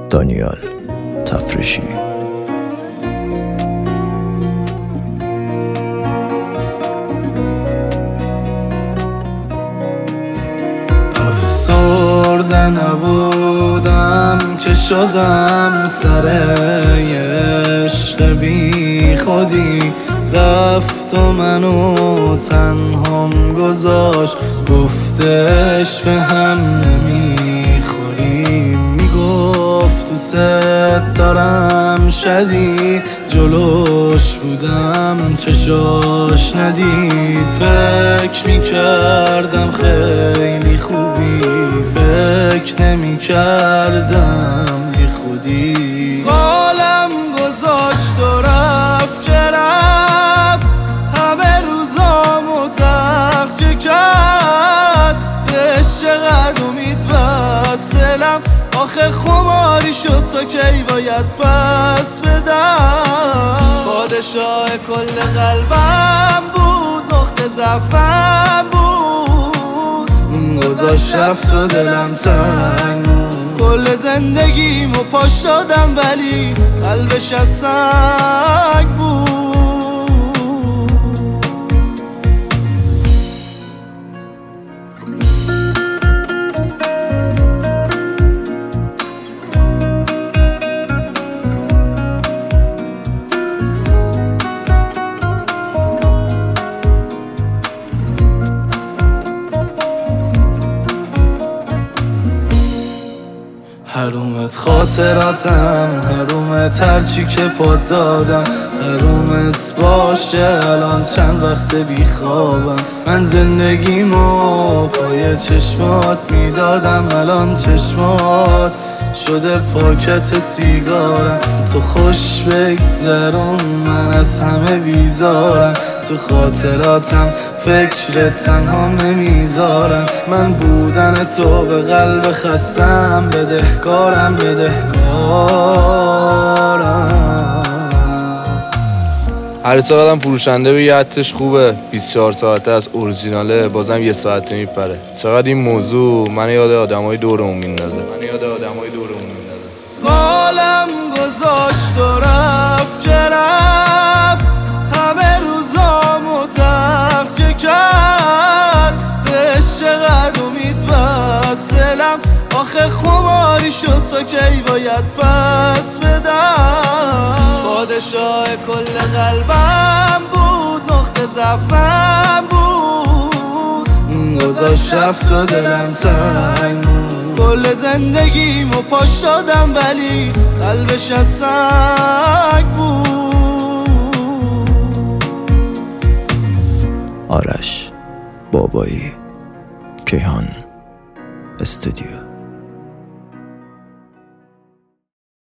دانیال تفرشی. افسرده نبودم که شدم سر عشق بی خودی، رفت و منو تنهام گذاشت، گفتش به هم نمیخوریم، میگفت دوست دارم شدید، جلوش بودم چشاش ندید، فکر میکردم خیلی خوبی، فکر نمیکردم بی خودی، قالم گذاشت و رفت که رفت، همه روزامو ترک کرد، بهش چقدر امید بستلم، آخه خماری شد تا کی باید پس بدم، پادشاه کل قلبم بود، نقطه ضعفم بود، اون گذاشت رفت و دلم تنگ بود، کل زندگیمو پاش دادم ولی قلبش از سنگ بود. حرومت خاطراتم، حرومت هرچی که پاد دادم، حرومت باشه الان چند وقت بی خوابم، من زندگیمو پای چشمات میدادم، الان چشمات شده پاکت سیگارم، تو خوش بگذرون من از همه بیزارم، تو خاطراتم فکر تنها نمیذارم، من بودن تو به قلب خستم بدهکارم. هر چقدرم فروشنده بگه حدش خوبه، 24 ساعته از اورجیناله بازم یه ساعته میپره، چقدر این موضوع من یاد آدمای دورمون میندازه. قالم گذاشت و رفت که رفت، همه روزامو ترک کرد، بهش چقدر امید بستلم، آخه خماری شد تا کی باید پس بدم، پادشاه کل قلبم بود، نقطه ضعفم بود، اون گذاشت رفت و دلم تنگ بود، کل زندگیمو پاش دادم ولی قلبش از سنگ بود. آرش بابایی، کیهان استودیو.